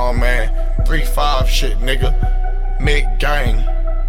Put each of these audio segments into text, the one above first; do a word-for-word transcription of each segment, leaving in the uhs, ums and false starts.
on, man. three five shit, nigga. Mid gang.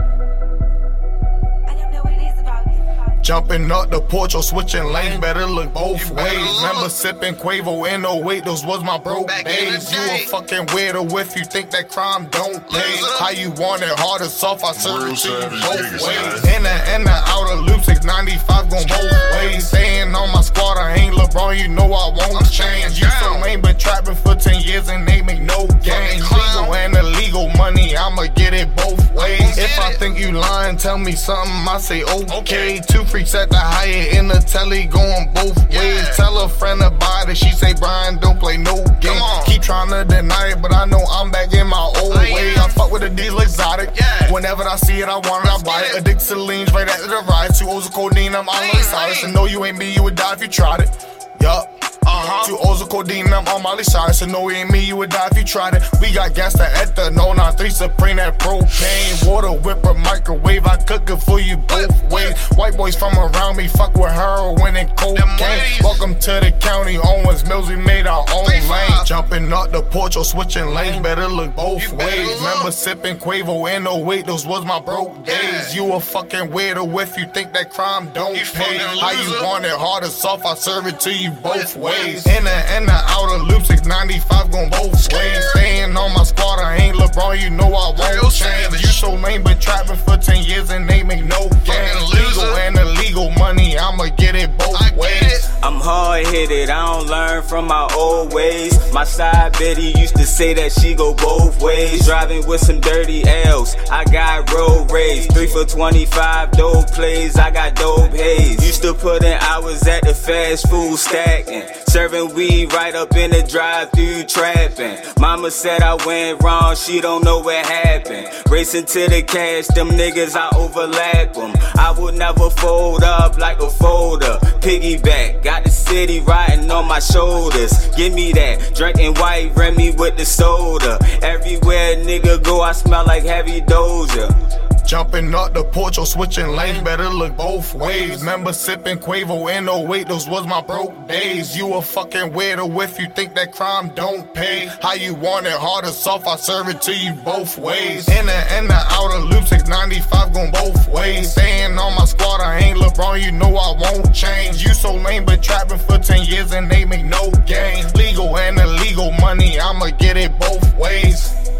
Jumping up the porch or switching lanes, better look both ways. Remember sipping Quavo in oh eight, those was my broke days. You a fucking weirdo if you think that crime don't pay. How you want it, hard or soft, I serve it to you both ways. In the, in the outer loop, six ninety-five gon' both ways. Staying on my squad, I ain't LeBron, you know I won't change. You so lame, been trapping for ten years and they make no gain. Legal and illegal money, I'ma get it both ways. If I think you lying, tell me something, I say okay. Two freaks at the Hyatt in the telly going both ways. Tell a friend about it, she say Brian don't play no game. Keep trying to deny it, but I know I'm back in my old way. I fuck with a diesel exotic. Whenever I see it, I want it, I buy it. Addicted to leans right after the ride. Two O's of codeine, I'm on my side. So know you ain't me, you would die if you tried it. Yup. Uh-huh. Two O's of codeine, I'm on Molly side. So no, it ain't me, you would die if you tried it. We got gas to ether, no nine three Supreme, that propane. Water whipper, microwave, I cook it for you both ways. White boys from around me, fuck with heroin and cocaine. Welcome to the county, Owens Mills, we made our own lane. Jumping up the porch or switching lanes, better look both ways. Remember sipping Quavo in oh eight, those was my broke days. You a fucking weirdo if you think that crime don't pay. How you want it, hard or soft, I serve it to you both ways. In the, in the outer loop, six ninety-five gon' both ways. Staying on my squad, I ain't LeBron, you know I won't change. You so lame, been trapping for ten years and they make no gain. Legal and illegal money, I'ma get it both ways. I'm hard-headed, I don't learn from my old ways. My side Betty used to say that she go both ways. Driving with some dirty L's, I got road rage. Three for twenty-five, dope plays, I got dope haze. Used to put in hours at the fast food stacking. Serving weed right up in the drive-thru trapping. Mama said I went wrong, she don't know what happened. Racing to the cash, them niggas I overlap them. I would never fold up like a folder. Piggyback, got the city riding on my shoulders. Give me that, drinking white Remy with the soda. Everywhere nigga go, I smell like heavy Doja. Jumping up the porch or switching lanes, better look both ways. Remember sipping Quavo in oh eight, those was my broke days. You a fucking weirdo if you think that crime don't pay. How you want it, hard or soft, I serve it to you both ways. In the, in the outer loop, six ninety-five gon' both ways. Staying on my squad, I ain't LeBron, you know I won't change. You so lame, been trapping for ten years and they make no gain. Legal and illegal money, I'ma get it both ways.